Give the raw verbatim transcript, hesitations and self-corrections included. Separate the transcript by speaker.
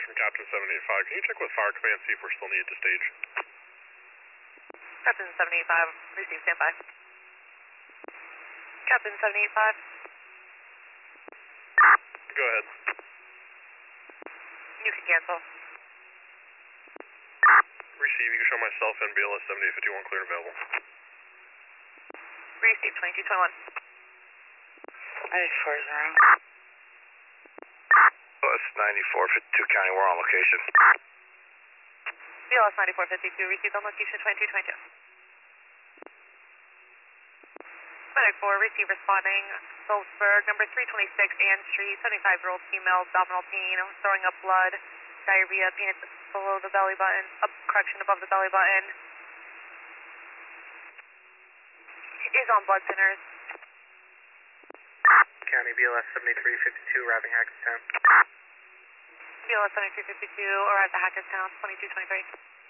Speaker 1: from Captain seven eight five. Can you check with Fire Command, see if we're still needed to stage?
Speaker 2: Captain seven eight five, receive standby. Captain seven eight five.
Speaker 1: Go ahead.
Speaker 2: You can cancel.
Speaker 1: Receive, you can show myself and B L S seventy-eight fifty-one clear and available.
Speaker 2: Receive twenty-two twenty-one.
Speaker 3: ninety-four zero.
Speaker 4: B L S ninety-four fifty-two County, we're on location.
Speaker 2: B L S ninety-four fifty-two, received on location twenty-two twenty-two. Medic four, receive responding, Phillipsburg, number three twenty-six Ann Street, seventy-five-year-old female, abdominal pain, throwing up blood, diarrhea, pain below the belly button, up, correction above the belly button. Is on blood thinners.
Speaker 5: County B L S seventy-three fifty-two, arriving Hackettstown.
Speaker 2: B L S seventy-three fifty-two, arrived at Hackettstown, twenty-two twenty-three.